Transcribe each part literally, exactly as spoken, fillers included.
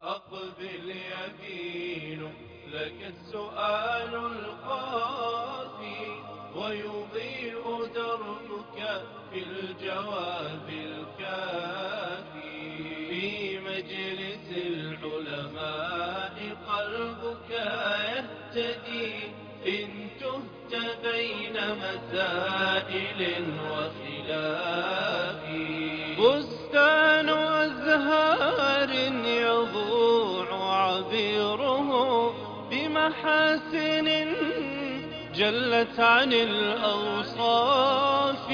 أقبل يمين لك السؤال القافي، ويضيء دربك في الجواب الكافي. في مجلس العلماء قلبك يهتدي، إن تهت بين مسائل وخلاف. بستان أزهار يضوع عبيره بمحاسن جلت عن الأوصاف.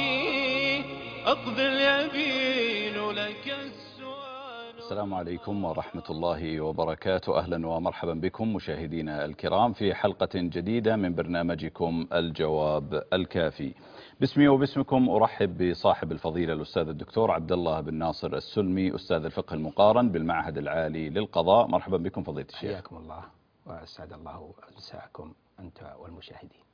أقبل يبين لك السؤال. السلام عليكم ورحمة الله وبركاته. أهلا ومرحبا بكم مشاهدينا الكرام في حلقة جديدة من برنامجكم الجواب الكافي. باسمي وباسمكم أرحب بصاحب الفضيلة الأستاذ الدكتور عبد الله بن ناصر السلمي، أستاذ الفقه المقارن بالمعهد العالي للقضاء. مرحبا بكم فضيلة الشيخ. حياكم الله وأسعد الله مساءكم أنت والمشاهدين.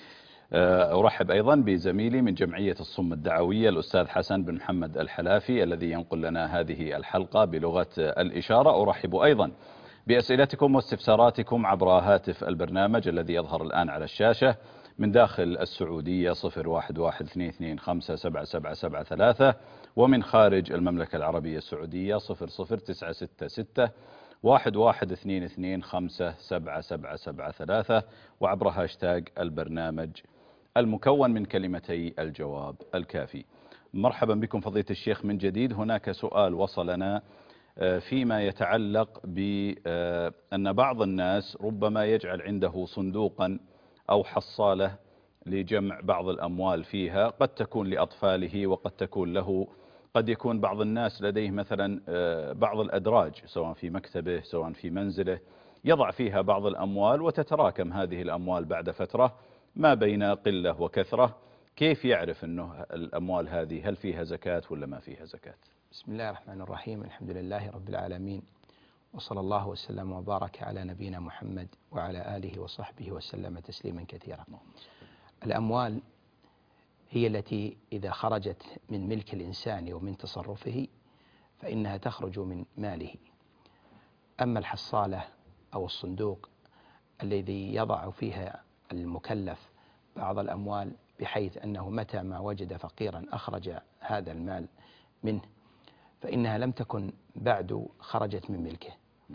أرحب أيضا بزميلي من جمعية الصم الدعوية الأستاذ حسن بن محمد الحلافي الذي ينقل لنا هذه الحلقة بلغة الإشارة. أرحب أيضا بأسئلتكم واستفساراتكم عبر هاتف البرنامج الذي يظهر الآن على الشاشة من داخل السعودية صفر واحد واحد اثنين اثنين خمسة سبعة سبعة سبعة ثلاثة، ومن خارج المملكة العربية السعودية صفر صفر تسعة ستة ستة واحد واحد اثنين اثنين خمسة سبعة سبعة سبعة ثلاثة، وعبر هاشتاج البرنامج المكون من كلمتي الجواب الكافي. مرحبا بكم فضيلة الشيخ من جديد. هناك سؤال وصلنا فيما يتعلق بأن بعض الناس ربما يجعل عنده صندوقا أو حصالة لجمع بعض الأموال فيها، قد تكون لأطفاله وقد تكون له. قد يكون بعض الناس لديه مثلا بعض الأدراج سواء في مكتبه سواء في منزله، يضع فيها بعض الأموال وتتراكم هذه الأموال بعد فترة ما بين قلة وكثرة. كيف يعرف أنه الأموال هذه هل فيها زكاة ولا ما فيها زكاة؟ بسم الله الرحمن الرحيم. الحمد لله رب العالمين، وصلى الله وسلم وبارك على نبينا محمد وعلى آله وصحبه وسلم تسليما كثيرا. الأموال هي التي إذا خرجت من ملك الإنسان ومن تصرفه فإنها تخرج من ماله. أما الحصالة أو الصندوق الذي يضع فيها المكلف بعض الأموال بحيث أنه متى ما وجد فقيرا أخرج هذا المال منه، فإنها لم تكن بعد خرجت من ملكه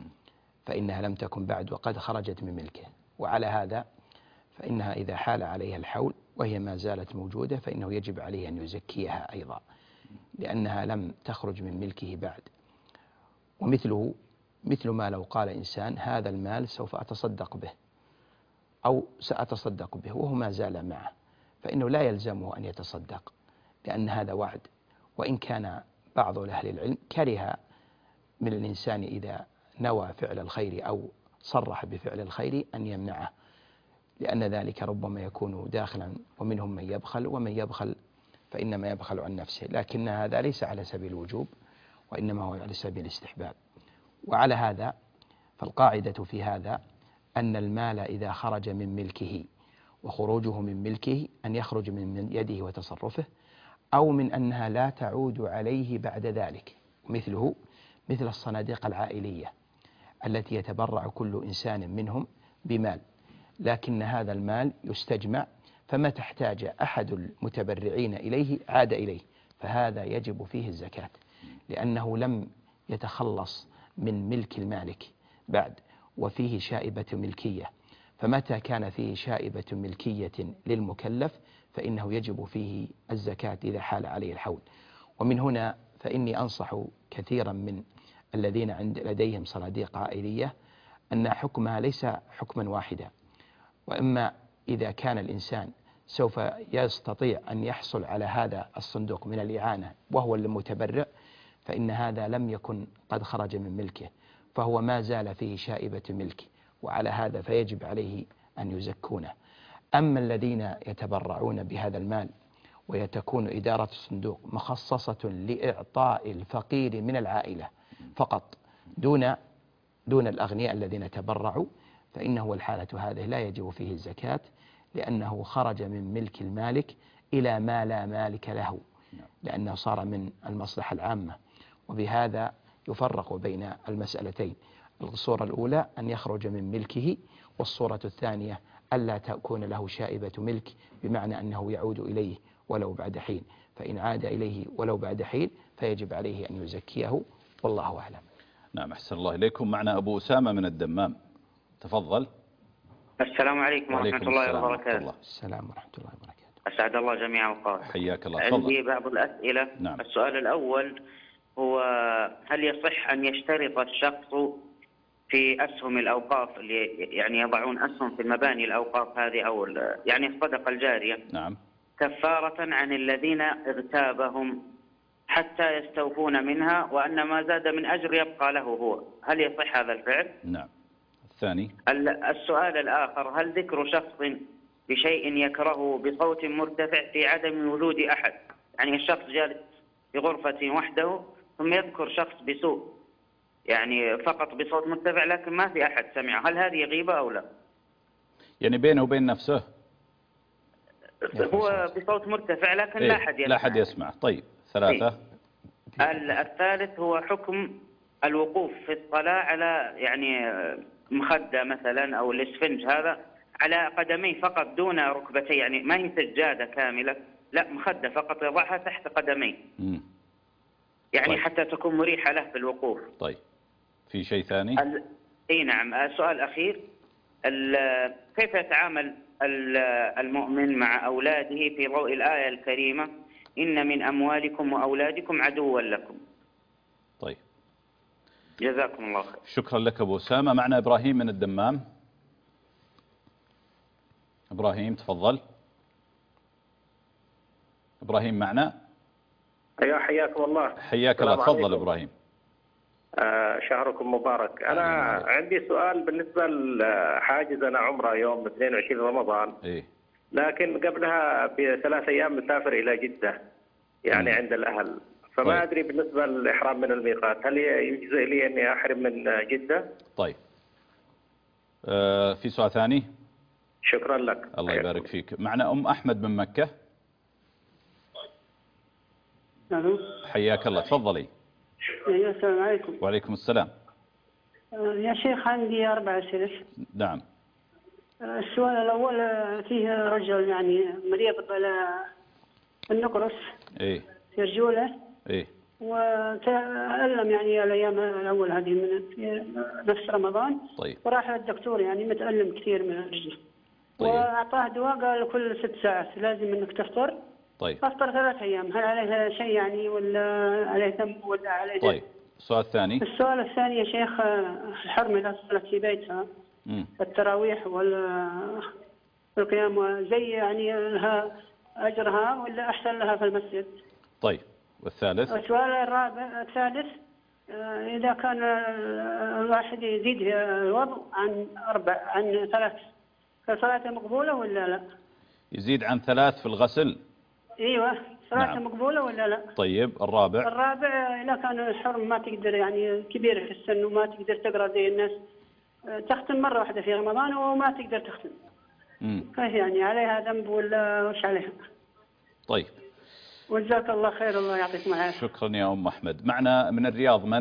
فإنها لم تكن بعد وقد خرجت من ملكه. وعلى هذا فإنها إذا حال عليها الحول وهي ما زالت موجودة فإنه يجب عليه أن يزكيها أيضا، لأنها لم تخرج من ملكه بعد. ومثله مثل ما لو قال إنسان هذا المال سوف أتصدق به أو سأتصدق به وهو ما زال معه، فإنه لا يلزمه أن يتصدق لأن هذا وعد. وإن كان بعض أهل العلم كره من الإنسان إذا نوى فعل الخير أو صرح بفعل الخير أن يمنعه، لأن ذلك ربما يكون داخلا، ومنهم من يبخل ومن يبخل فإنما يبخل عن نفسه، لكن هذا ليس على سبيل الوجوب وإنما هو على سبيل الاستحباب. وعلى هذا فالقاعدة في هذا أن المال إذا خرج من ملكه، وخروجه من ملكه أن يخرج من يده وتصرفه، أو من أنها لا تعود عليه بعد ذلك. مثله مثل الصناديق العائلية التي يتبرع كل إنسان منهم بمال، لكن هذا المال يستجمع فمتى احتاج أحد المتبرعين إليه عاد إليه، فهذا يجب فيه الزكاة لأنه لم يتخلص من ملك المالك بعد، وفيه شائبة ملكية. فمتى كان فيه شائبة ملكية للمكلف فإنه يجب فيه الزكاة إذا حال عليه الحول. ومن هنا فإني أنصح كثيرا من الذين عند لديهم صناديق عائلية أن حكمها ليس حكما واحدا، وإما إذا كان الإنسان سوف يستطيع أن يحصل على هذا الصندوق من الإعانة وهو المتبرع فإن هذا لم يكن قد خرج من ملكه، فهو ما زال فيه شائبة ملك، وعلى هذا فيجب عليه أن يزكونه. أما الذين يتبرعون بهذا المال ويتكون إدارة الصندوق مخصصة لإعطاء الفقير من العائلة فقط دون دون الأغنياء الذين تبرعوا، فإنه الحالة هذه لا يجب فيه الزكاة، لأنه خرج من ملك المالك إلى ما لا مالك له، لأنه صار من المصلحة العامة. وبهذا يفرق بين المسألتين. الصورة الأولى أن يخرج من ملكه، والصورة الثانية ألا تكون له شائبة ملك، بمعنى أنه يعود إليه ولو بعد حين، فإن عاد إليه ولو بعد حين فيجب عليه أن يزكيه، والله أعلم. نعم، أحسن الله إليكم. معنا أبو أسامة من الدمام، تفضل. السلام عليكم ورحمة الله وبركاته. السلام ورحمة الله وبركاته. أسعد الله جميع أوقات. حياك الله. تفضل. عندي بعض الأسئلة. نعم. السؤال الأول هو: هل يصح أن يشترط الشخص في أسهم الأوقاف اللي يعني يضعون أسهم في المباني الأوقاف هذه أو يعني الصدقة الجارية، نعم، كفارة عن الذين اغتابهم حتى يستوفون منها، وأن ما زاد من أجر يبقى له هو، هل يصح هذا الفعل؟ نعم. الثاني. السؤال الآخر: هل ذكر شخص بشيء يكرهه بصوت مرتفع في عدم وجود أحد، يعني الشخص جالس في غرفة وحده ثم يذكر شخص بسوء يعني فقط بصوت مرتفع لكن ما في أحد سمعه، هل هذه غيبة أو لا؟ يعني بينه وبين نفسه هو بصوت مرتفع لكن إيه؟ لا أحد يسمع. لا أحد يسمع. طيب، ثلاثة. إيه؟ الثالث هو حكم الوقوف في الصلاة على يعني مخدة مثلا أو الإسفنج هذا على قدميه فقط دون ركبتيه، يعني ما هي سجادة كاملة، لا مخدة فقط يضعها تحت قدميه، مم. يعني طيب. حتى تكون مريحة له في الوقوف. طيب، في شيء ثاني؟ ال... اي نعم. السؤال الأخير: ال... كيف يتعامل ال... المؤمن مع أولاده في ضوء الآية الكريمة: إن من أموالكم وأولادكم عدوا لكم؟ طيب، جزاكم الله خير. شكرا لك أبو أسامة. معنا إبراهيم من الدمام. إبراهيم تفضل. إبراهيم معنا؟ أيوة، حياكم الله. حياك الله. تفضل إبراهيم. آه شهركم مبارك. أنا عليك. عندي سؤال بالنسبة لحاجز أنا عمرة يوم اثنين وعشرين رمضان، إيه؟ لكن قبلها بثلاث أيام مسافر إلى جدة يعني مم. عند الأهل، فما طيب. أدري بالنسبة للإحرام من الميقات هل يجزئ لي أني أحرم من جدة؟ طيب، آه في سؤال ثاني؟ شكرا لك. الله يبارك فيك. معنا أم أحمد من مكة. الو. حياك الله. تفضلي. ايوه، السلام عليكم. وعليكم السلام. آه، يا شيخ عندي اربع اسئله. نعم. آه، السؤال الاول: آه، فيه رجل يعني مريض على النقرس ايه؟ في رجوله، ايه؟ وتألم يعني الايام الاول هذه من في نفس رمضان. طيب. وراح للدكتور يعني متألم كثير من رجله. طيب. واعطاه دواء قال كل ست ساعات لازم انك تفطر. طيب. افطر ثلاث ايام، هل عليه شيء يعني ولا عليه ذنب ولا عليه؟ طيب، السؤال الثاني. السؤال الثاني يا شيخ: الحرم إذا صلت في بيتها مم. التراويح والقيام زي يعني لها أجرها ولا أحسن لها في المسجد؟ طيب، والثالث. السؤال الرابع الثالث: إذا كان الواحد يزيد الوضوء عن أربع عن ثلاث فصلاته مقبولة ولا لا؟ يزيد عن ثلاث في الغسل؟ ايوه، صلاته نعم. مقبولة ولا لا؟ طيب، الرابع. الرابع: إذا كان الحرم ما تقدر يعني كبير في السن وما تقدر تقرأ زي الناس، تختم مرة واحدة في رمضان وما تقدر تختم، مم. كيف يعني عليها ذنب ولا وش عليها؟ طيب، وجزاك الله خير، الله يعطيكم العافية. شكرا يا أم أحمد. معنا من الرياض من؟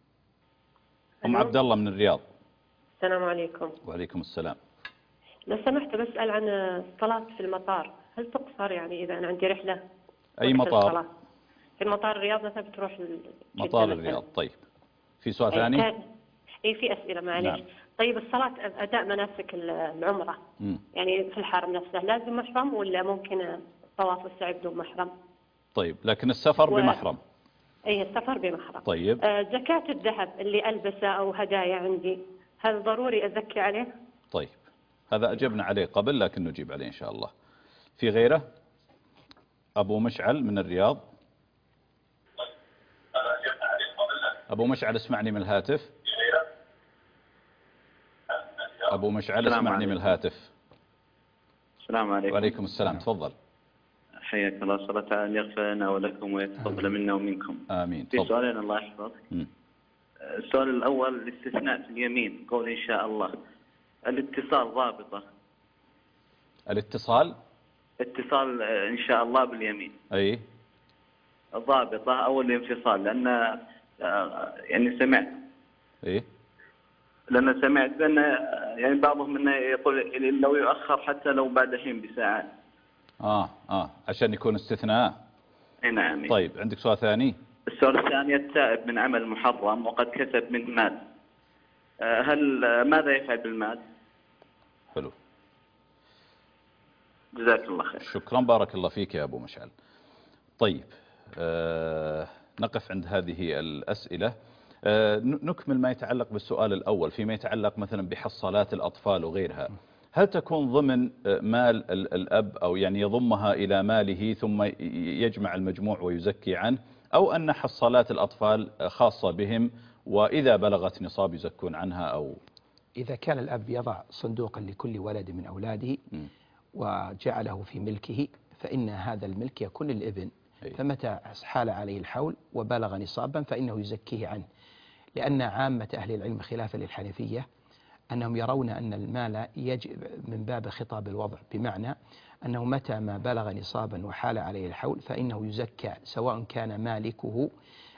أم ألو. عبد الله من الرياض. السلام عليكم. وعليكم السلام. لو سمحت بسأل عن الصلاة في المطار، هل تقصر يعني إذا أنا عندي رحلة؟ أي وقت مطار؟ الصلاة. في المطار الرياض مثلا بتروح مطار الرياض. طيب، في سؤال ثاني؟ اي في أسئلة معليش. نعم. طيب، الصلاة أداء مناسك العمرة مم. يعني في الحرم نفسه لازم محرم ولا ممكن طواف السعي بدون محرم؟ طيب، لكن السفر و... بمحرم. اي السفر بمحرم. طيب. آه زكاة الذهب اللي ألبسه أو هدايا عندي، هل ضروري أزكي عليه؟ طيب، هذا أجبنا عليه قبل لكن نجيب عليه إن شاء الله. في غيره؟ أبو مشعل من الرياض. أبو مشعل اسمعني من الهاتف. أبو مشعل اسمعني من الهاتف. السلام عليكم. وعليكم السلام. تفضل. حياك الله. صلاة تعالى أن يغفر لنا ولكم ويتقبل منا ومنكم. آمين. في تفضل. سؤالين الله يحفظك. م. السؤال الأول: الاستثناء في اليمين قول إن شاء الله، الاتصال ضابطة؟ الاتصال اتصال إن شاء الله باليمين أي ضابطة أو الانفصال؟ لأن يعني سمعت إيه لأن سمعت بأن يعني بعضهم منه يقول لو يؤخر حتى لو بعد حين بساعات. آه آه عشان يكون استثناء. نعم. طيب عندك سؤال ثاني؟ السؤال الثاني: التائب من عمل محرم وقد كسب من مال، هل ماذا يفعل بالمال؟ حلو، جزاك الله خير. شكرا، بارك الله فيك يا أبو مشعل. طيب آه نقف عند هذه الأسئلة. آه نكمل ما يتعلق بالسؤال الأول فيما يتعلق مثلا بحصالات الأطفال وغيرها. هل تكون ضمن مال الأب أو يعني يضمها إلى ماله ثم يجمع المجموع ويزكي عنه، أو أن حصالات الأطفال خاصة بهم وإذا بلغت نصاب يزكون عنها؟ أو إذا كان الأب يضع صندوقا لكل ولد من أولاده وجعله في ملكه فإن هذا الملك يكون للابن، فمتى حال عليه الحول وبلغ نصابا فإنه يزكيه عنه، لأن عامة أهل العلم خلافا للحنفية أنهم يرون أن المال يجب من باب خطاب الوضع، بمعنى أنه متى ما بلغ نصابا وحال عليه الحول فإنه يزكى، سواء كان مالكه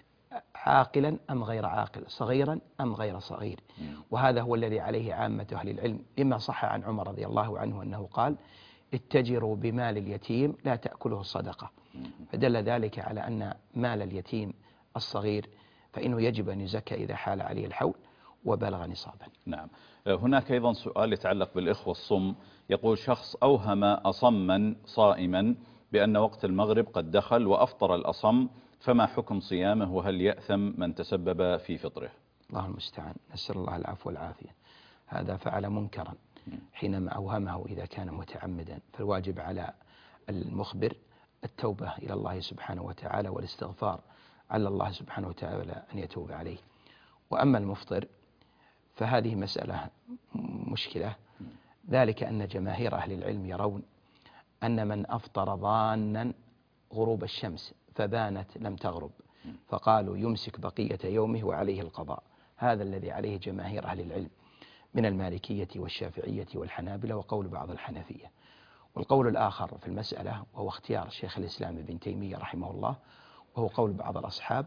عاقلا أم غير عاقل، صغيرا أم غير صغير. وهذا هو الذي عليه عامة أهل العلم، لما صح عن عمر رضي الله عنه أنه قال: اتجروا بمال اليتيم لا تأكله الصدقة. فدل ذلك على أن مال اليتيم الصغير فإنه يجب أن يزكى إذا حال عليه الحول وبلغ نصابا. نعم. هناك أيضا سؤال يتعلق بالإخوة الصم، يقول: شخص أوهم أصما صائما بأن وقت المغرب قد دخل وأفطر الأصم، فما حكم صيامه وهل يأثم من تسبب في فطره؟ الله المستعان، نسأل الله العفو والعافية. هذا فعل منكرا حينما أوهمه إذا كان متعمدا، فالواجب على المخبر التوبة إلى الله سبحانه وتعالى والاستغفار على الله سبحانه وتعالى أن يتوب عليه. وأما المفطر فهذه مسألة مشكلة، ذلك أن جماهير أهل العلم يرون أن من أفطر ظانا غروب الشمس فبانت لم تغرب، فقالوا يمسك بقية يومه وعليه القضاء. هذا الذي عليه جماهير أهل العلم من المالكية والشافعية والحنابلة وقول بعض الحنفية. والقول الآخر في المسألة وهو اختيار شيخ الإسلام ابن تيمية رحمه الله، وهو قول بعض الأصحاب،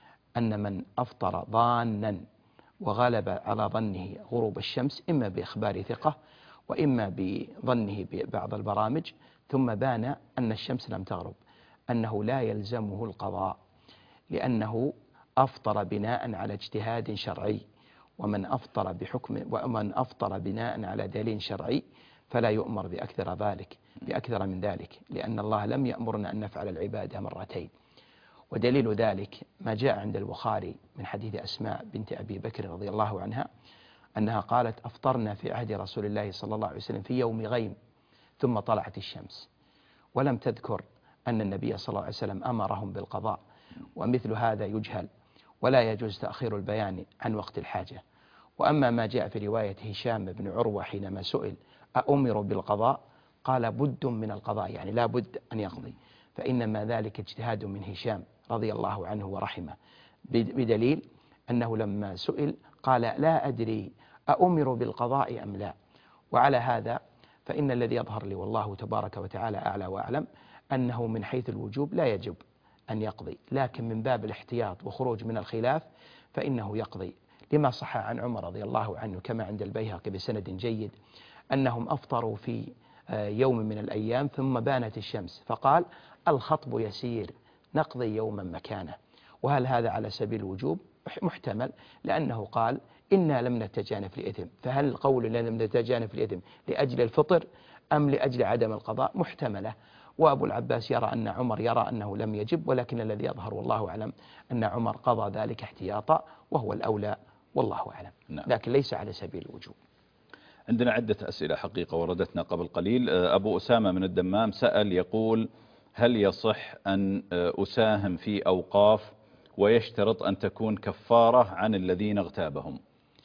أن من أفطر ظانا وغلب على ظنه غروب الشمس إما بإخبار ثقة وإما بظنه ببعض البرامج ثم بان أن الشمس لم تغرب، أنه لا يلزمه القضاء، لأنه أفطر بناء على اجتهاد شرعي، ومن أفطر بحكم ومن أفطر بناء على دليل شرعي فلا يؤمر بأكثر ذلك بأكثر من ذلك، لأن الله لم يأمرنا أن نفعل العبادة مرتين. ودليل ذلك ما جاء عند البخاري من حديث أسماء بنت أبي بكر رضي الله عنها أنها قالت: أفطرنا في عهد رسول الله صلى الله عليه وسلم في يوم غيم ثم طلعت الشمس، ولم تذكر أن النبي صلى الله عليه وسلم أمرهم بالقضاء، ومثل هذا يجهل ولا يجوز تأخير البيان عن وقت الحاجة. وأما ما جاء في رواية هشام بن عروة حينما سئل أأمروا بالقضاء قال: بد من القضاء، يعني لا بد أن يقضي، فإنما ذلك اجتهاد من هشام رضي الله عنه ورحمه، بدليل أنه لما سئل قال: لا أدري أأمر بالقضاء أم لا. وعلى هذا فإن الذي يظهر لي والله تبارك وتعالى أعلى وأعلم أنه من حيث الوجوب لا يجب أن يقضي، لكن من باب الاحتياط وخروج من الخلاف فإنه يقضي، لما صح عن عمر رضي الله عنه كما عند البيهقي بسند جيد أنهم أفطروا في يوم من الأيام ثم بانت الشمس، فقال: الخطب يسير نقضي يوما مكانه. وهل هذا على سبيل الوجوب؟ محتمل، لأنه قال: إنا لم نتجانف لإثم، فهل القول لم نتجانف لإثم لأجل الفطر أم لأجل عدم القضاء؟ محتملة. وأبو العباس يرى أن عمر يرى أنه لم يجب، ولكن الذي يظهر والله أعلم أن عمر قضى ذلك احتياطا وهو الأولى والله أعلم، نعم. لكن ليس على سبيل الوجوب. عندنا عدة أسئلة حقيقة وردتنا قبل قليل. أبو أسامة من الدمام سأل يقول: هل يصح أن أساهم في أوقاف ويشترط أن تكون كفارة عن الذين اغتابهم؟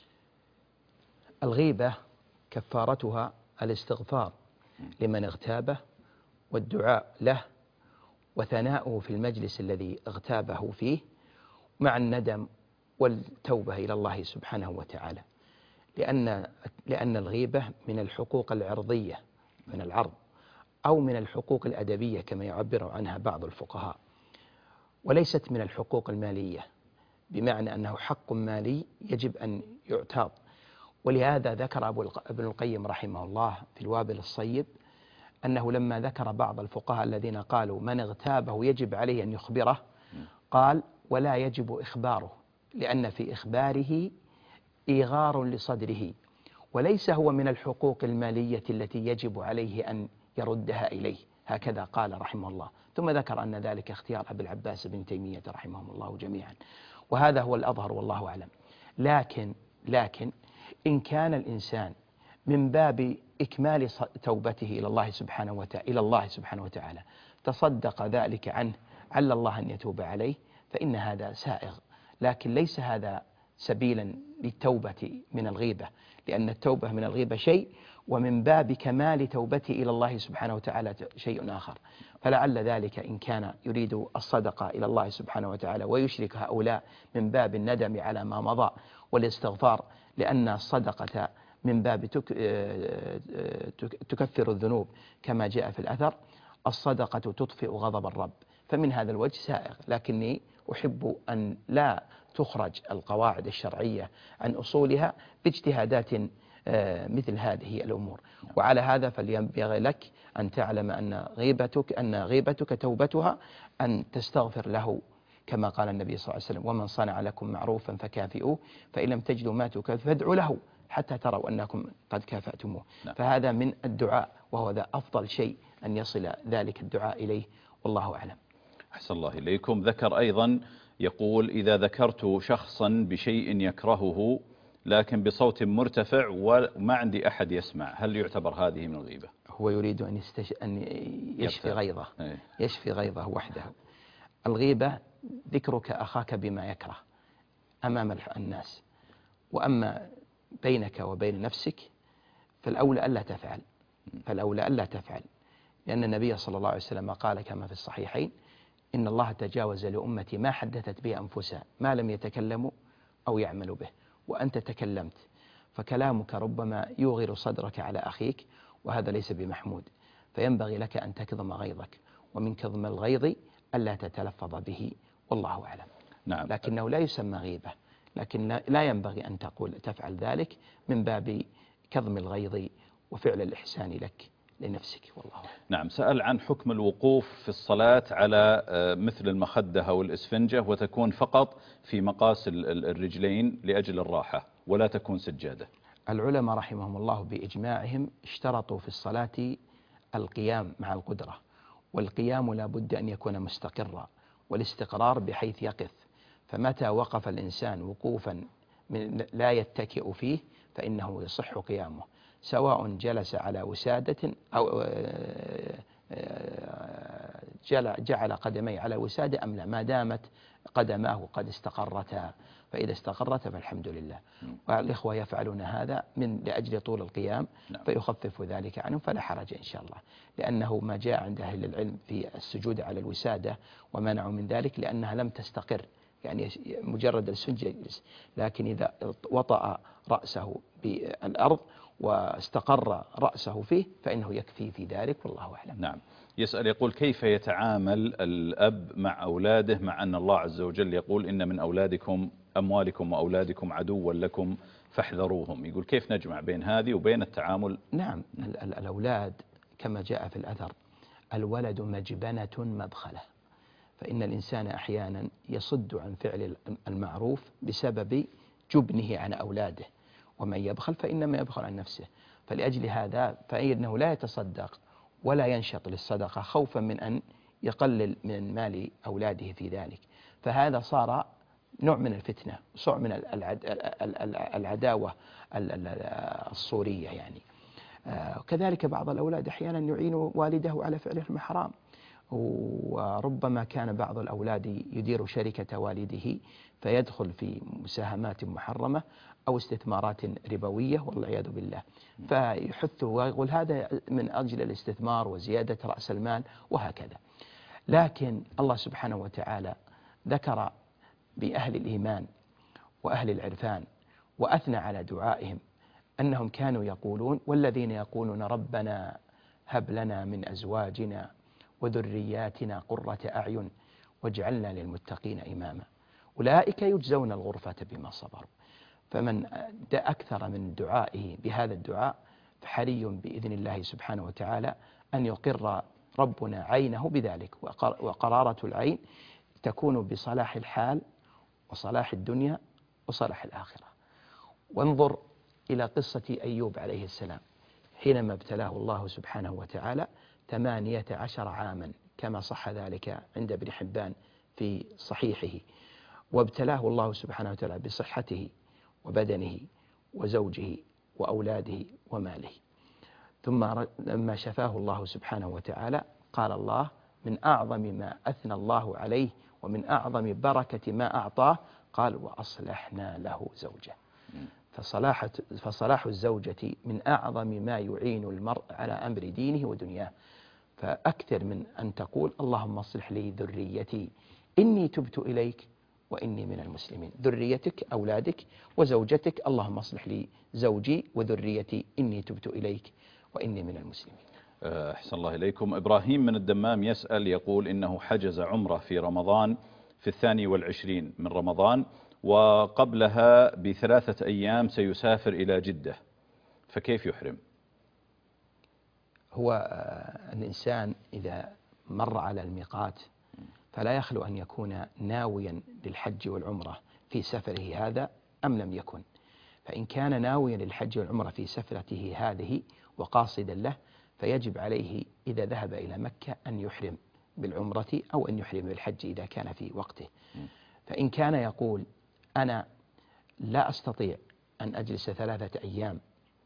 الغيبة كفارتها الاستغفار لمن اغتابه والدعاء له وثناؤه في المجلس الذي اغتابه فيه مع الندم والتوبة إلى الله سبحانه وتعالى، لأن لأن الغيبة من الحقوق العرضية من العرض أو من الحقوق الأدبية كما يعبر عنها بعض الفقهاء، وليست من الحقوق المالية، بمعنى أنه حق مالي يجب أن يعتاض. ولهذا ذكر أبو ابن القيم رحمه الله في الوابل الصيب أنه لما ذكر بعض الفقهاء الذين قالوا من اغتابه يجب عليه أن يخبره، قال ولا يجب إخباره، لأن في إخباره إيغار لصدره، وليس هو من الحقوق المالية التي يجب عليه أن يردها إليه، هكذا قال رحمه الله. ثم ذكر أن ذلك اختيار أبي العباس بن تيمية رحمهم الله جميعا، وهذا هو الأظهر والله أعلم. لكن لكن إن كان الإنسان من باب إكمال توبته إلى الله سبحانه وتعالى إلى الله سبحانه وتعالى تصدق ذلك عنه عل الله أن يتوب عليه، فإن هذا سائغ، لكن ليس هذا سبيلا للتوبة من الغيبة، لأن التوبة من الغيبة شيء، ومن باب كمال توبته إلى الله سبحانه وتعالى شيء آخر. فلعل ذلك إن كان يريد الصدقة إلى الله سبحانه وتعالى ويشرك هؤلاء من باب الندم على ما مضى والاستغفار، لأن الصدقة من باب تكفر الذنوب كما جاء في الأثر، الصدقة تطفئ غضب الرب، فمن هذا الوجه سائغ. لكني أحب أن لا تخرج القواعد الشرعية عن أصولها باجتهادات مثل هذه الأمور. وعلى هذا فلينبغي لك أن تعلم أن غيبتك أن غيبتك توبتها أن تستغفر له، كما قال النبي صلى الله عليه وسلم ومن صنع لكم معروفا فكافئوه فإن لم تجدوا ما تكافئوا فادعوا له حتى تروا أنكم قد كافأتموه. نعم. فهذا من الدعاء، وهو ذا أفضل شيء أن يصل ذلك الدعاء إليه، والله أعلم. أحسن الله إليكم. ذكر أيضا يقول إذا ذكرت شخصا بشيء يكرهه لكن بصوت مرتفع وما عندي أحد يسمع، هل يعتبر هذه من الغيبة؟ هو يريد أن, يستش... أن يشفي غيظه، يشفي غيظه وحده. الغيبة ذكرك أخاك بما يكره أمام الناس، وأما بينك وبين نفسك فالأولى ألا تفعل فالأولى ألا تفعل لأن النبي صلى الله عليه وسلم قال كما في الصحيحين إن الله تجاوز لأمتي ما حدثت به أنفسها ما لم يتكلموا أو يعملوا به، وأنت تكلمت، فكلامك ربما يوغر صدرك على أخيك، وهذا ليس بمحمود، فينبغي لك أن تكظم غيظك، ومن كظم الغيظ ألا تتلفظ به، والله أعلم. نعم. لكنه لا يسمى غيبة، لكن لا ينبغي أن تقول تفعل ذلك من باب كظم الغيظ وفعل الإحسان لك لنفسك، والله أعلم. نعم. سأل عن حكم الوقوف في الصلاة على مثل المخدة أو الإسفنجة، وتكون فقط في مقاس الرجلين لأجل الراحة ولا تكون سجادة. العلماء رحمهم الله بإجماعهم اشترطوا في الصلاة القيام مع القدرة، والقيام لا بد أن يكون مستقرا، والاستقرار بحيث يقف، فمتى وقف الإنسان وقوفا من لا يتكئ فيه فإنه يصح قيامه، سواء جلس على وسادة أو جعل قدميه على وسادة أم لا، ما دامت قدماه قد استقرتا، فإذا استقرتا فالحمد لله. والإخوة يفعلون هذا من لأجل طول القيام فيخفف ذلك عنهم، فلا حرج إن شاء الله، لأنه ما جاء عند أهل العلم في السجود على الوسادة ومنعوا من ذلك لأنها لم تستقر، يعني مجرد السجود يجلس، لكن إذا وطأ رأسه بالأرض واستقر رأسه فيه فإنه يكفي في ذلك، والله أعلم. نعم. يسأل يقول كيف يتعامل الأب مع أولاده مع أن الله عز وجل يقول إن من أولادكم أموالكم وأولادكم عدوا لكم فاحذروهم، يقول كيف نجمع بين هذه وبين التعامل؟ نعم. الأولاد كما جاء في الأثر الولد مجبنة مدخلة، فإن الإنسان أحيانا يصد عن فعل المعروف بسبب جبنه عن أولاده، ومن يبخل فإنما يبخل عن نفسه، فلأجل هذا فإنه لا يتصدق ولا ينشط للصدقة خوفا من أن يقلل من مال أولاده في ذلك، فهذا صار نوع من الفتنة، صنع من العداوة الصورية يعني. وكذلك بعض الأولاد أحيانا يعين والده على فعل الحرام، وربما كان بعض الأولاد يدير شركة والده فيدخل في مساهمات محرمة أو استثمارات ربوية والعياذ بالله، فيحثه ويقول هذا من أجل الاستثمار وزيادة رأس المال وهكذا. لكن الله سبحانه وتعالى ذكر بأهل الإيمان وأهل العرفان وأثنى على دعائهم أنهم كانوا يقولون والذين يقولون ربنا هب لنا من أزواجنا وذرياتنا قرة أعين واجعلنا للمتقين إماما، أولئك يجزون الغرفة بما صبروا. فمن أكثر من دعائه بهذا الدعاء فحري بإذن الله سبحانه وتعالى أن يقر ربنا عينه بذلك. وقرارة العين تكون بصلاح الحال وصلاح الدنيا وصلاح الآخرة. وانظر إلى قصة أيوب عليه السلام حينما ابتلاه الله سبحانه وتعالى ثمانية عشر عاما كما صح ذلك عند ابن حبان في صحيحه، وابتلاه الله سبحانه وتعالى بصحته وبدنه وزوجه وأولاده وماله. ثم لما شفاه الله سبحانه وتعالى قال الله من أعظم ما أثنى الله عليه ومن أعظم بركة ما أعطاه قال وأصلحنا له زوجه. فصلاح, فصلاح الزوجة من أعظم ما يعين المرء على أمر دينه ودنياه. فأكثر من أن تقول اللهم اصلح لي ذريتي إني تبت إليك وإني من المسلمين. ذريتك أولادك وزوجتك اللهم اصلح لي زوجي وذريتي إني تبت إليك وإني من المسلمين. أحسن الله إليكم. إبراهيم من الدمام يسأل يقول إنه حجز عمرة في رمضان في الثاني والعشرين من رمضان، وقبلها بثلاثة أيام سيسافر إلى جدة، فكيف يحرم؟ هو الإنسان إذا مر على الميقات فلا يخلو أن يكون ناويا للحج والعمرة في سفره هذا أم لم يكن. فإن كان ناويا للحج والعمرة في سفرته هذه وقاصدا له فيجب عليه إذا ذهب إلى مكة أن يحرم بالعمرة أو أن يحرم بالحج إذا كان في وقته. فإن كان يقول أنا لا أستطيع أن أجلس ثلاثة أيام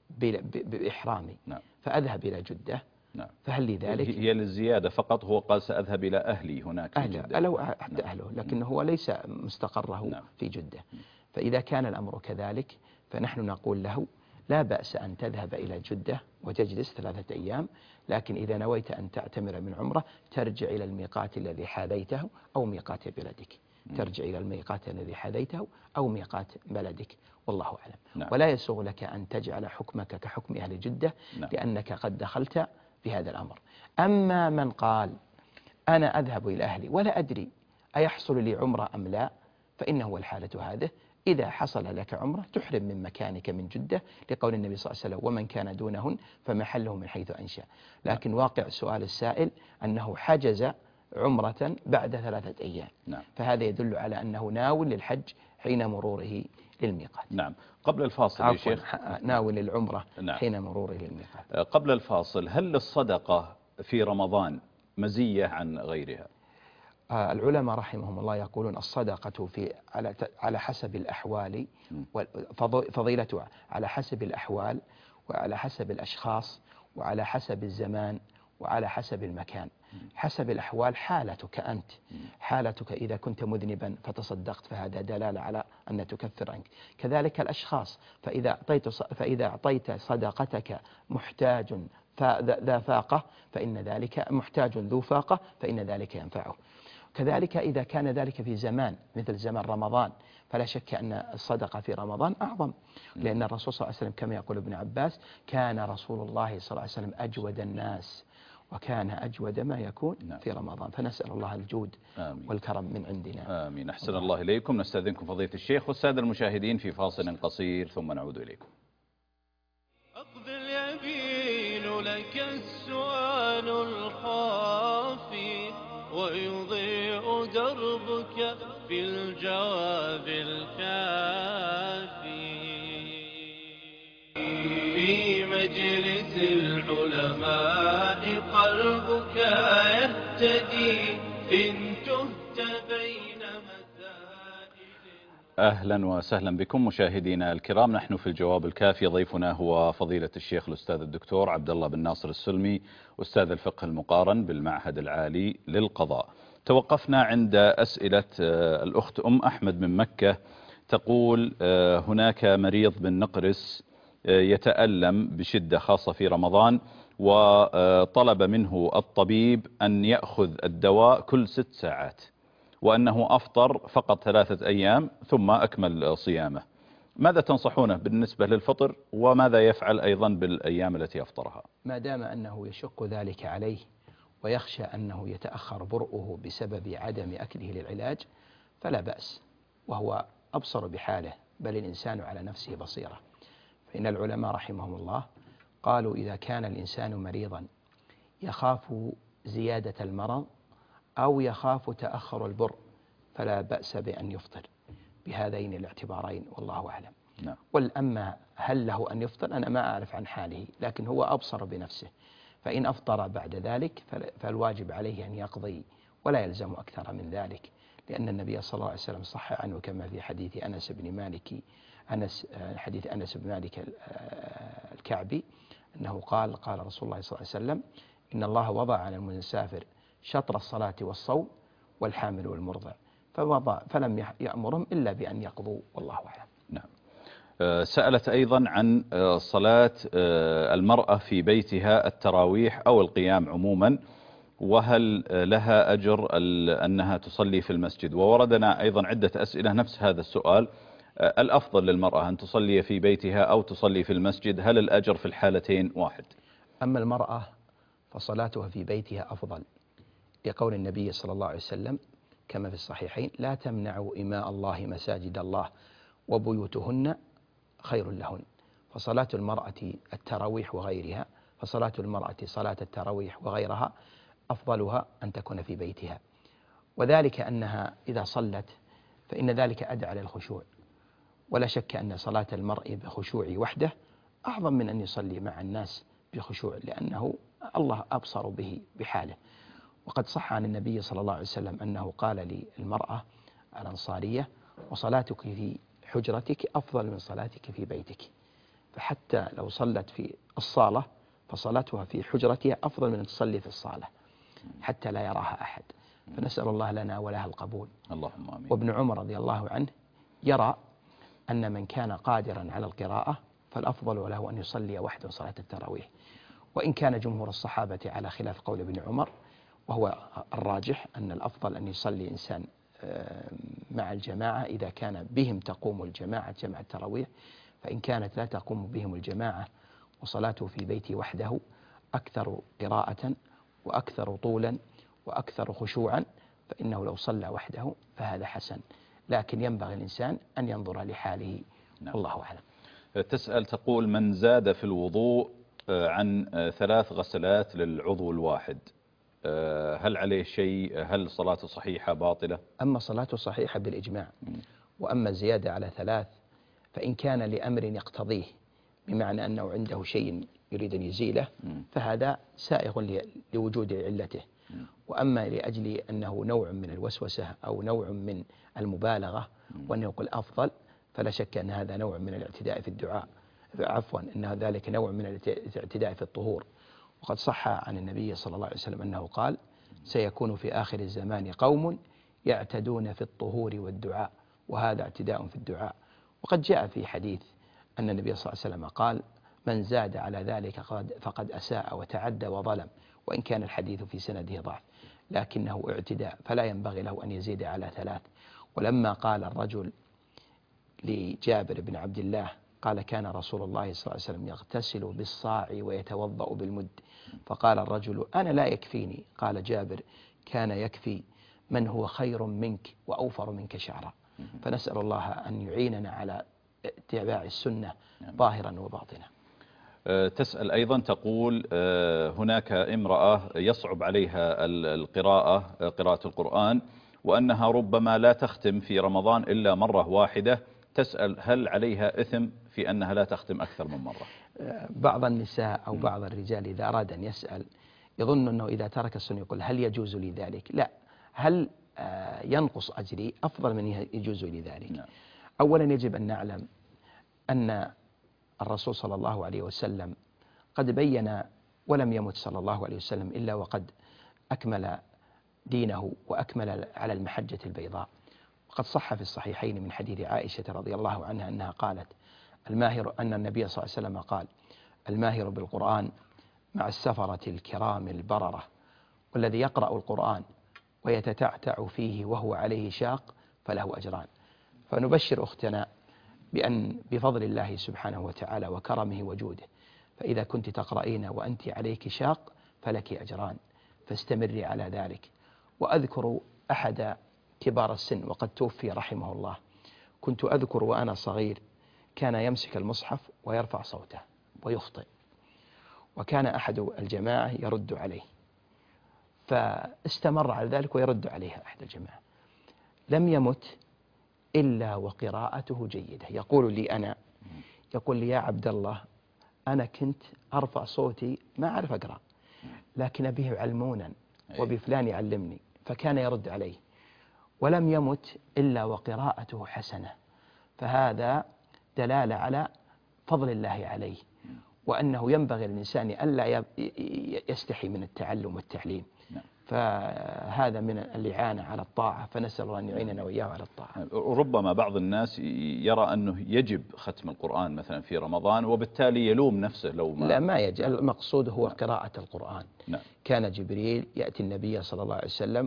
بإحرامي فأذهب إلى جدة فهل لذلك؟ هي للزيادة فقط، هو قال سأذهب إلى أهلي هناك في جدة. أهله أحد أهله، لكن هو ليس مستقره في جدة. فإذا كان الأمر كذلك فنحن نقول له لا بأس أن تذهب إلى جدة وتجلس ثلاثة أيام، لكن إذا نويت أن تعتمر من عمرة ترجع إلى الميقات الذي حاذيته أو ميقات بلدك. ترجع إلى الميقات الذي حذيته أو ميقات بلدك والله أعلم. نعم. ولا يسوغ لك أن تجعل حكمك كحكم أهل جدة. نعم. لأنك قد دخلت في هذا الأمر. أما من قال أنا أذهب إلى أهلي ولا أدري أيحصل لي عمرة أم لا، فإنه هو الحالة هذه إذا حصل لك عمرة تحرم من مكانك من جدة لقول النبي صلى الله عليه وسلم ومن كان دونهن فمحله من حيث أنشأ. لكن نعم. واقع سؤال السائل أنه حجز عمرة بعد ثلاثة أيام. نعم. فهذا يدل على أنه ناوي للحج حين مروره للميقات. نعم. قبل الفاصل يا شيخ ناوي للعمرة. نعم. حين مروره للميقات. قبل الفاصل هل الصدقة في رمضان مزية عن غيرها؟ آه العلماء رحمهم الله يقولون الصدقة في على على حسب الأحوال وفضيلتها على حسب الأحوال وعلى حسب الأشخاص وعلى حسب الزمان وعلى حسب المكان. حسب الأحوال حالتك أنت، حالتك إذا كنت مذنبا فتصدقت فهذا دلالة على أن تكفر عنك. كذلك الأشخاص، فإذا أعطيت فإذا أعطيت صدقتك محتاج ذا فاقة فإن ذلك محتاج ذو فاقة فإن ذلك ينفعه. كذلك إذا كان ذلك في زمان مثل زمان رمضان فلا شك أن الصدقة في رمضان أعظم، لأن الرسول صلى الله عليه وسلم كما يقول ابن عباس كان رسول الله صلى الله عليه وسلم أجود الناس وكان أجود ما يكون في رمضان. فنسأل الله الجود آمين. والكرم من عندنا آمين. أحسن الله إليكم. نستأذنكم فضيلة الشيخ والسادة المشاهدين في فاصل قصير ثم نعود إليكم. أقبل يبين لك السؤال الخافي ويضيء دربك في الجواب الكافي في مجلس العلماء قلبك يهتدي إن تهت بين مسائل. أهلا وسهلا بكم مشاهدينا الكرام. نحن في الجواب الكافي، ضيفنا هو فضيلة الشيخ الأستاذ الدكتور عبد الله بن ناصر السلمي أستاذ الفقه المقارن بالمعهد العالي للقضاء. توقفنا عند أسئلة الأخت أم أحمد من مكة تقول هناك مريض بالنقرس يتألم بشدة خاصة في رمضان، وطلب منه الطبيب أن يأخذ الدواء كل ست ساعات، وأنه أفطر فقط ثلاثة أيام ثم أكمل صيامه. ماذا تنصحونه بالنسبة للفطر، وماذا يفعل أيضا بالأيام التي أفطرها؟ ما دام أنه يشق ذلك عليه ويخشى أنه يتأخر برؤه بسبب عدم أكله للعلاج فلا بأس، وهو أبصر بحاله بل الإنسان على نفسه بصيرة. فإن العلماء رحمهم الله قالوا إذا كان الإنسان مريضا يخاف زيادة المرض أو يخاف تأخر البر فلا بأس بأن يفطر بهذين الاعتبارين والله أعلم. نعم. والأما هل له أن يفطر أنا ما أعرف عن حاله، لكن هو أبصر بنفسه، فإن أفطر بعد ذلك فالواجب عليه أن يقضي ولا يلزم أكثر من ذلك، لأن النبي صلى الله عليه وسلم صح عنه كما في حديث أنس بن مالك أنس حديث أنس بن مالك الكعبي أنه قال قال رسول الله صلى الله عليه وسلم إن الله وضع على المسافر شطر الصلاة والصوم والحامل والمرضع، فوضع فلم يأمرهم إلا بأن يقضوا والله أعلم. نعم. سألت أيضا عن صلاة المرأة في بيتها التراويح أو القيام عموما، وهل لها أجر أنها تصلي في المسجد؟ ووردنا أيضا عدة أسئلة نفس هذا السؤال، الأفضل للمرأة أن تصلي في بيتها أو تصلي في المسجد، هل الأجر في الحالتين واحد؟ أما المرأة فصلاتها في بيتها أفضل، لقول النبي صلى الله عليه وسلم كما في الصحيحين لا تمنعوا إماء الله مساجد الله وبيوتهن خير لهن. فصلاة المرأة التراويح وغيرها فصلاة المرأة صلاة التراويح وغيرها أفضلها أن تكون في بيتها، وذلك أنها إذا صلت فإن ذلك أدعى للخشوع، ولا شك أن صلاة المرء بخشوع وحده أعظم من أن يصلي مع الناس بخشوع، لأنه الله أبصر به بحاله. وقد صح عن النبي صلى الله عليه وسلم أنه قال للمرأة الأنصارية وصلاتك في حجرتك أفضل من صلاتك في بيتك، فحتى لو صلت في الصالة فصلاتها في حجرتها أفضل من أن تصلي في الصالة حتى لا يراها أحد، فنسأل الله لنا ولها القبول. اللهم آمين. وابن عمر رضي الله عنه يرى أن من كان قادرا على القراءة فالأفضل له أن يصلي وحده صلاة التراويح، وإن كان جمهور الصحابة على خلاف قول ابن عمر، وهو الراجح أن الأفضل أن يصلي إنسان مع الجماعة إذا كان بهم تقوم الجماعة جمع التراويح، فإن كانت لا تقوم بهم الجماعة وصلاته في بيته وحده أكثر قراءة وأكثر طولا وأكثر خشوعا فإنه لو صلى وحده فهذا حسن، لكن ينبغي الإنسان أن ينظر لحاله. نعم. والله أعلم. تسأل تقول من زاد في الوضوء عن ثلاث غسلات للعضو الواحد هل عليه شيء؟ هل صلاته صحيحة باطلة؟ أما صلاته صحيحة بالإجماع، وأما الزيادة على ثلاث فإن كان لأمر يقتضيه بمعنى أنه عنده شيء يريد أن يزيله فهذا سائغ لوجود علته، وأما لأجل أنه نوع من الوسوسة أو نوع من المبالغة وأنه يقول أفضل فلا شك أن هذا نوع من الاعتداء في الدعاء عفوا أن ذلك نوع من الاعتداء في الطهور. وقد صح عن النبي صلى الله عليه وسلم أنه قال سيكون في آخر الزمان قوم يعتدون في الطهور والدعاء، وهذا اعتداء في الدعاء. وقد جاء في حديث أن النبي صلى الله عليه وسلم قال من زاد على ذلك فقد أساء وتعدى وظلم، وإن كان الحديث في سنده ضعف لكنه اعتداء فلا ينبغي له أن يزيد على ثلاث. ولما قال الرجل لجابر بن عبد الله قال كان رسول الله صلى الله عليه وسلم يغتسل بالصاع ويتوضأ بالمد، فقال الرجل أنا لا يكفيني، قال جابر كان يكفي من هو خير منك وأوفر منك شعرا. فنسأل الله أن يعيننا على اتباع السنة ظاهرا وباطنا. تسأل أيضا تقول هناك امرأة يصعب عليها القراءة قراءة القرآن وأنها ربما لا تختم في رمضان إلا مرة واحدة، تسأل هل عليها إثم في أنها لا تختم أكثر من مرة؟ بعض النساء أو بعض الرجال إذا أراد أن يسأل يظن أنه إذا ترك السنة يقول هل يجوز لي ذلك؟ لا، هل ينقص أجري؟ أفضل من يجوز لي ذلك. نعم. أولا يجب أن نعلم أن الرسول صلى الله عليه وسلم قد بين ولم يمت صلى الله عليه وسلم إلا وقد أكمل دينه وأكمل على المحجة البيضاء. وقد صح في الصحيحين من حديث عائشة رضي الله عنها أنها قالت الماهر أن النبي صلى الله عليه وسلم قال الماهر بالقرآن مع السفرة الكرام البررة، والذي يقرأ القرآن ويتتعتع فيه وهو عليه شاق فله أجران. فنبشر أختنا بأن بفضل الله سبحانه وتعالى وكرمه وجوده فإذا كنت تقرأين وأنت عليك شاق فلك أجران، فاستمري على ذلك. وأذكر أحد كبار السن وقد توفي رحمه الله، كنت أذكر وأنا صغير كان يمسك المصحف ويرفع صوته ويخطئ، وكان أحد الجماعة يرد عليه، فاستمر على ذلك ويرد عليه أحد الجماعة، لم يمت إلا وقراءته جيدة. يقول لي أنا يقول لي: يا عبد الله، أنا كنت أرفع صوتي ما أعرف أقرأ، لكن أبيه يعلمونا وبفلان يعلمني، فكان يرد عليه ولم يمت إلا وقراءته حسنة. فهذا دلالة على فضل الله عليه، وأنه ينبغي للإنسان ألا يستحي من التعلم والتعليم. فهذا من الإعانة على الطاعة، فنسأل الله أن يعيننا وإياه على الطاعة. ربما بعض الناس يرى أنه يجب ختم القرآن مثلا في رمضان، وبالتالي يلوم نفسه لو ما لا ما يجب. المقصود هو نعم. قراءة القرآن. نعم. كان جبريل يأتي النبي صلى الله عليه وسلم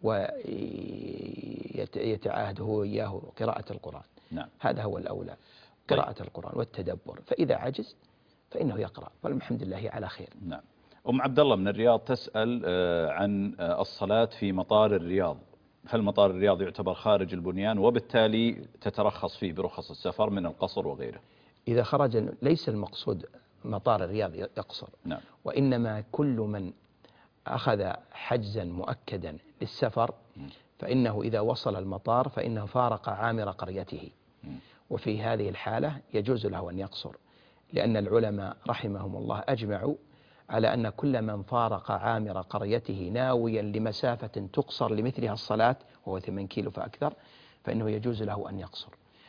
ويتعاهد هو وإياه قراءة القرآن. نعم. هذا هو الأولى، قراءة طيب. القرآن والتدبر، فإذا عجز فإنه يقرأ، والحمد لله على خير. نعم. أم عبد الله من الرياض تسأل عن الصلاة في مطار الرياض، هل مطار الرياض يعتبر خارج البنيان وبالتالي تترخص فيه برخص السفر من القصر وغيره؟ إذا خرج، ليس المقصود مطار الرياض يقصر. نعم. وإنما كل من أخذ حجزا مؤكدا للسفر فإنه إذا وصل المطار فإنه فارق عامر قريته، وفي هذه الحالة يجوز له أن يقصر، لأن العلماء رحمهم الله أجمعوا على أن كل من فارق عامر قريته ناويا لمسافة تقصر لمثلها الصلاة، وهو ثمانية كيلو فأكثر، فإنه يجوز له أن يقصر.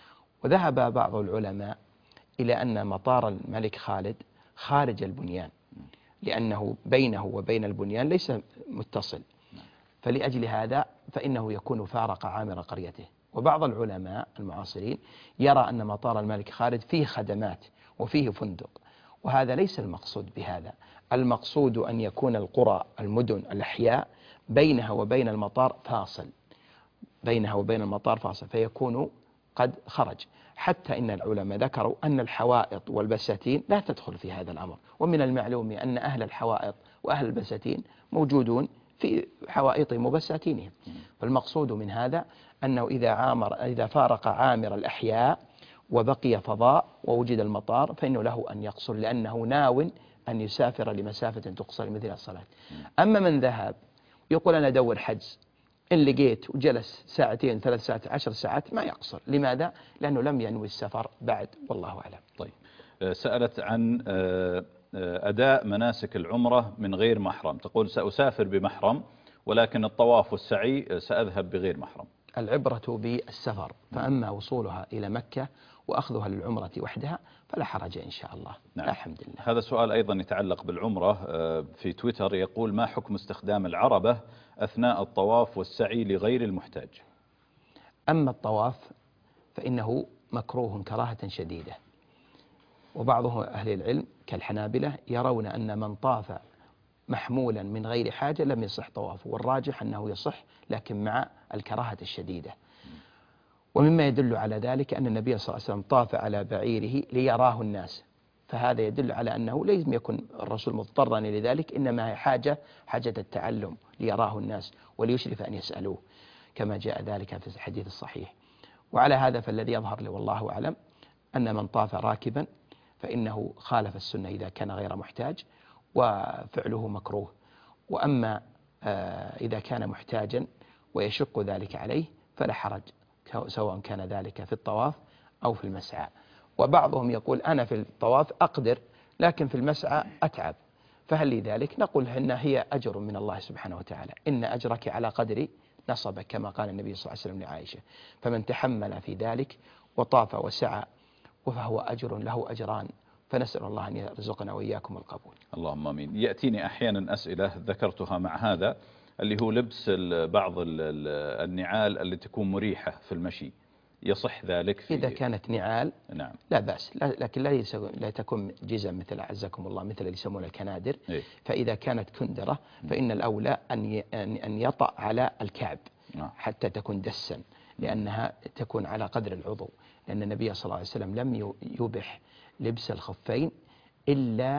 وذهب بعض العلماء إلى أن مطار الملك خالد خارج البنيان، لأنه بينه وبين البنيان ليس متصل، فلأجل هذا فإنه يكون فارق عامر قريته. وبعض العلماء المعاصرين يرى أن مطار الملك خالد فيه خدمات وفيه فندق، وهذا ليس المقصود بهذا. المقصود أن يكون القرى المدن الأحياء بينها وبين المطار فاصل، بينها وبين المطار فاصل، فيكون قد خرج. حتى إن العلماء ذكروا أن الحوائط والبساتين لا تدخل في هذا الأمر، ومن المعلوم أن أهل الحوائط وأهل البساتين موجودون في حوائطهم وبساتينهم. فالمقصود من هذا أنه إذا عامر إذا فارق عامر الأحياء وبقي فضاء ووجد المطار فإنه له أن يقصر، لأنه ناو أن يسافر لمسافة تقصر مثل الصلاة. أما من ذهب يقول أنا أدور حجز، إن لقيت وجلس ساعتين ثلاث ساعات عشر ساعات ما يقصر. لماذا؟ لأنه لم ينوي السفر بعد، والله أعلم. طيب، سألت عن أداء مناسك العمرة من غير محرم، تقول سأسافر بمحرم ولكن الطواف والسعي سأذهب بغير محرم. العبرة بالسفر، فأما وصولها إلى مكة وأخذها للعمرة وحدها فلا حرج إن شاء الله. نعم. لا الحمد لله. هذا سؤال أيضا يتعلق بالعمرة في تويتر، يقول: ما حكم استخدام العربة أثناء الطواف والسعي لغير المحتاج؟ أما الطواف فإنه مكروه كراهة شديدة، وبعضهم أهل العلم كالحنابلة يرون أن من طاف محمولا من غير حاجة لم يصح طوافه، والراجح أنه يصح لكن مع الكراهة الشديدة. ومما يدل على ذلك أن النبي صلى الله عليه وسلم طاف على بعيره ليراه الناس، فهذا يدل على أنه لازم يكون الرسول مضطرا لذلك، إنما هي حاجة حاجة التعلم ليراه الناس وليشرف أن يسألوه كما جاء ذلك في الحديث الصحيح. وعلى هذا فالذي يظهر لي والله أعلم أن من طاف راكبا فإنه خالف السنة إذا كان غير محتاج وفعله مكروه. وأما إذا كان محتاجا ويشق ذلك عليه فلا حرج، سواء كان ذلك في الطواف أو في المسعى. وبعضهم يقول أنا في الطواف أقدر لكن في المسعى أتعب، فهل لي ذلك؟ نقول إن هي أجر من الله سبحانه وتعالى، إن أجرك على قدر نصبك كما قال النبي صلى الله عليه وسلم لعائشة. فمن تحمل في ذلك وطاف وسعى فهو أجر له أجران، فنسأل الله أن يرزقنا وإياكم القبول. اللهم آمين. يأتيني أحيانا أسئلة ذكرتها مع هذا اللي هو لبس بعض النعال التي تكون مريحة في المشي، يصح ذلك في إذا كانت نعال نعم لا بأس، لكن لا, لا تكون جزم مثل أعزكم الله مثل اللي يسمونه الكنادر. إيه؟ فإذا كانت كندرة فإن الأولى أن أن يطأ على الكعب حتى تكون دسا، لأنها تكون على قدر العضو، لأن النبي صلى الله عليه وسلم لم يبح لبس الخفين إلا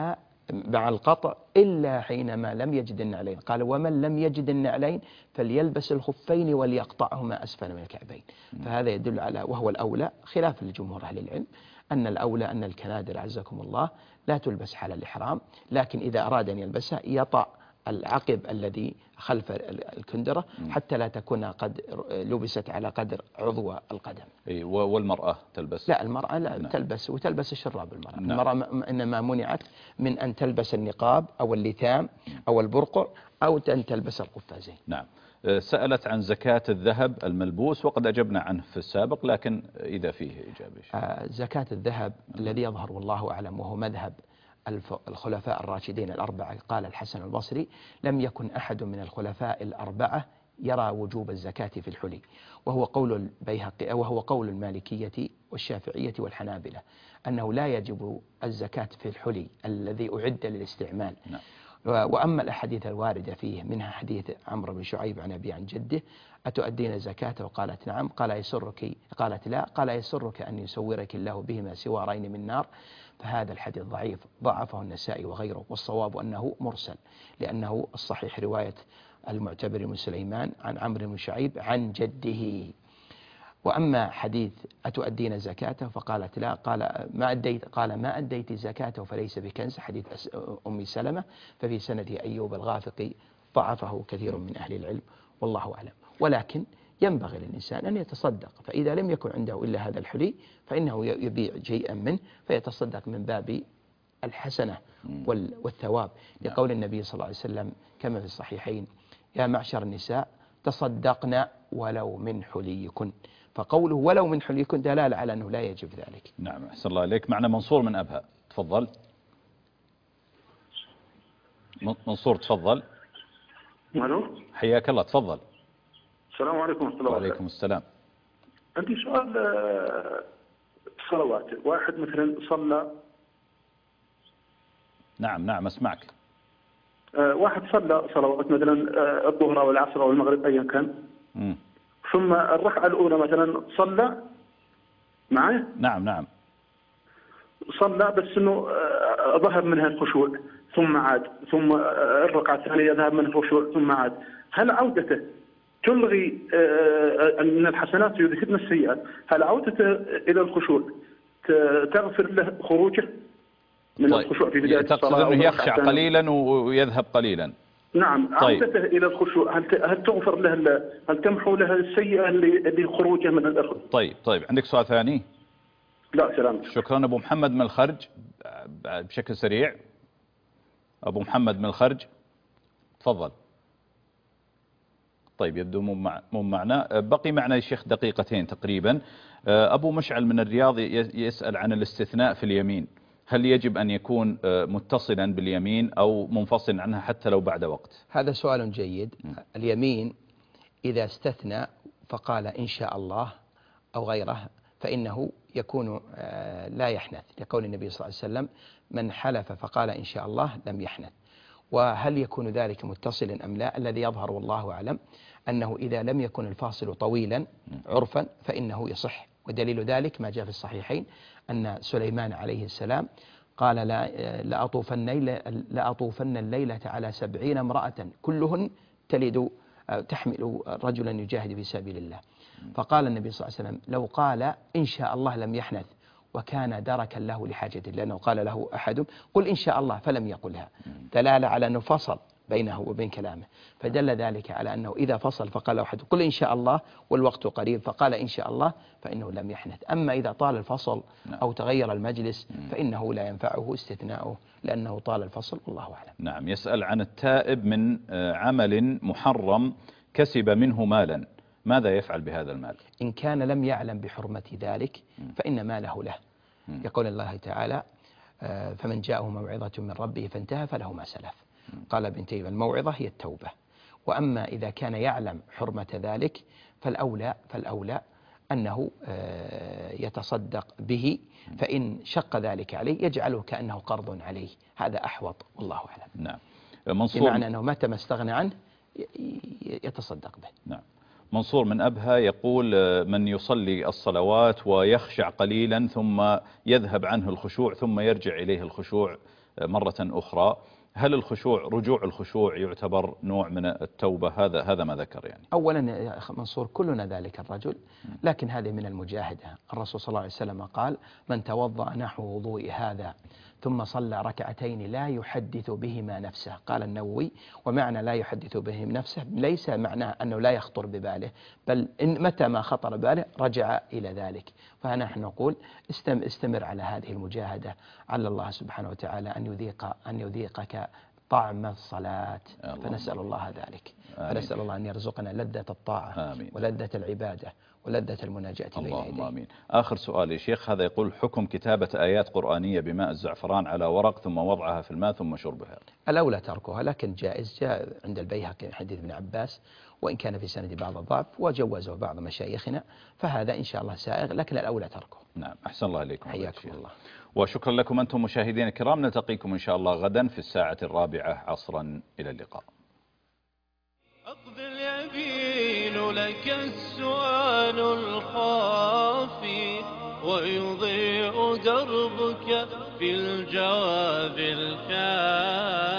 مع القطع إلا حينما لم يجد النعلين. قال ومن لم يجد النعلين فليلبس الخفين وليقطعهما أسفل من الكعبين. فهذا يدل على، وهو الأولى خلاف الجمهور أهل العلم، أن الأولى أن الكنادر عزكم الله لا تلبس حال الإحرام، لكن إذا أراد أن يلبسها يطأ العقب الذي خلف الكندرة حتى لا تكون قد لبست على قدر عضو القدم. أي والمرأة تلبس؟ لا، المرأة لا نعم. تلبس وتلبس الشراب. المرأة نعم. المرأة إنما منعت من أن تلبس النقاب أو اللثام أو البرقع أو أن تلبس القفازين. نعم. سألت عن زكاة الذهب الملبوس وقد أجبنا عنه في السابق، لكن إذا فيه إجابة. آه زكاة الذهب الذي يظهر والله أعلم وهو مذهب الخلفاء الراشدين الأربعة، قال الحسن البصري لم يكن أحد من الخلفاء الأربعة يرى وجوب الزكاة في الحلي، وهو قول البيهقي وهو قول المالكية والشافعية والحنابلة أنه لا يجب الزكاة في الحلي الذي أعد للاستعمال. نعم. وأما الأحاديث الواردة فيه منها حديث عمرو بن شعيب عن أبي عن جده أتؤدين زكاته؟ قالت نعم. قال يسرك؟ قالت لا. قال يسرك أن يسورك الله بهما سوارين من نار. فهذا الحديث ضعيف، ضعفه النسائي وغيره، والصواب أنه مرسل، لأنه الصحيح رواية المعتبر بن سليمان عن عمرو بن شعيب عن جده. وأما حديث أتؤدين زكاته فقالت لا. قال ما أديت قال ما أديت زكاته فليس بكنز، حديث أم سلمة، ففي سند أيوب الغافقي ضعفه كثير من أهل العلم والله أعلم. ولكن ينبغي للإنسان أن يتصدق، فإذا لم يكن عنده إلا هذا الحلي فإنه يبيع شيئا منه فيتصدق من باب الحسنة والثواب، لقول النبي صلى الله عليه وسلم كما في الصحيحين يا معشر النساء تصدقنا ولو من حليكن، فقوله ولو من حليكن دلالة على أنه لا يجب ذلك. نعم، أحسن الله عليك. معنا منصور من أبها، تفضل. منصور تفضل. الو، حياك الله، تفضل. السلام عليكم ورحمة الله وبركاته. وعليكم السلام. عندي سؤال صلوات. واحد مثلا صلى. نعم نعم أسمعك. واحد صلى صلوات مثلا الظهر أو العصر أو المغرب أيا كان، م. ثم الركعة الأولى مثلا صلى معي. نعم نعم. صلى بس إنه ظهر منها الخشوع ثم عاد، ثم الركعة الثانية ذهب منها الخشوع ثم عاد. هل عودته تلغي من الحسنات ويذهبن السيئات؟ هل عودته إلى الخشوع تغفر له خروجه من طيب. الخشوع في بداية الصلاة؟ تقصد أنه يخشع قليلا ويذهب قليلا؟ نعم. طيب. عودته إلى الخشوع هل هل تغفر له، هل تمحو له السيئة اللي اللي خروجه من الأخذ؟ طيب طيب عندك سؤال ثاني؟ لا سلام. شكرا. أبو محمد من الخرج بشكل سريع. أبو محمد من الخرج تفضل. طيب يبدو مو مع مو معنا. بقي معنا يا شيخ دقيقتين تقريبا. أبو مشعل من الرياض يسأل عن الاستثناء في اليمين، هل يجب أن يكون متصلا باليمين أو منفصل عنها حتى لو بعد وقت؟ هذا سؤال جيد. م. اليمين إذا استثنى فقال إن شاء الله أو غيره فإنه يكون لا يحنث، لقول النبي صلى الله عليه وسلم من حلف فقال إن شاء الله لم يحنث. وهل يكون ذلك متصلا أم لا؟ الذي يظهر والله أعلم أنه إذا لم يكن الفاصل طويلا عرفا فإنه يصح، ودليل ذلك ما جاء في الصحيحين أن سليمان عليه السلام قال لا لأطوفن, لأطوفن الليلة على سبعين امرأة كلهن تلد تحمل رجلا يجاهد في سبيل الله، فقال النبي صلى الله عليه وسلم لو قال إن شاء الله لم يحنث وكان دركا له لحاجته، لأنه قال له أحد قل إن شاء الله فلم يقلها، دلالة على أنه فصل بينه وبين كلامه، فدل ذلك على أنه إذا فصل فقال أحد قل إن شاء الله والوقت قريب فقال إن شاء الله فإنه لم يحنث. أما إذا طال الفصل أو تغير المجلس فإنه لا ينفعه استثناؤه لأنه طال الفصل والله أعلم. نعم. يسأل عن التائب من عمل محرم كسب منه مالا، ماذا يفعل بهذا المال؟ إن كان لم يعلم بحرمة ذلك فإن ماله له، يقول الله تعالى فمن جاءه موعظة من ربه فانتهى فله ما سلف. قال ابن تيمية الموعظة هي التوبة. وأما إذا كان يعلم حرمة ذلك فالأولى فالأولى أنه يتصدق به، فإن شق ذلك عليه يجعله كأنه قرض عليه، هذا أحوط والله أعلم. نعم. منصور بمعنى أنه متى ما استغنى عنه يتصدق به. نعم. منصور من أبها يقول من يصلي الصلوات ويخشع قليلا ثم يذهب عنه الخشوع ثم يرجع إليه الخشوع مرة أخرى. هل الخشوع رجوع الخشوع يعتبر نوع من التوبة؟ هذا هذا ما ذكر يعني. أولا يا أخ منصور كلنا ذلك الرجل، لكن هذه من المجاهدة. الرسول صلى الله عليه وسلم قال: من توضأ نحو وضوء هذا ثم صلى ركعتين لا يحدث بهما نفسه. قال النووي: ومعنى لا يحدث بهم نفسه ليس معناه أنه لا يخطر بباله، بل إن متى ما خطر بباله رجع إلى ذلك. فنحن نقول استمر على هذه المجاهدة، على الله سبحانه وتعالى أن يذيق أن يذيقك طعم الصلاة، فنسأل الله ذلك. آمين. فنسأل الله أن يرزقنا لذة الطاعة آمين. ولذة العبادة ولذة المناجاة بين يديه. اللهم آمين. آخر سؤال يا شيخ، هذا يقول: حكم كتابة آيات قرآنية بماء الزعفران على ورق ثم وضعها في الماء ثم شربها. الأولى تركها، لكن جائز. جاء عند البيهقي حديث ابن عباس وإن كان في سند بعض الضعف وجوزه بعض مشايخنا، فهذا إن شاء الله سائغ، لكن الأولى تركه. نعم، أحسن الله إليكم. حياكم الله. وشكرا لكم أنتم مشاهدين الكرام. نلتقيكم إن شاء الله غدا في الساعة الرابعة عصرا. إلى اللقاء. أقبل يبين لك السؤال الخافي ويضيء دربك في الجواب الكافي.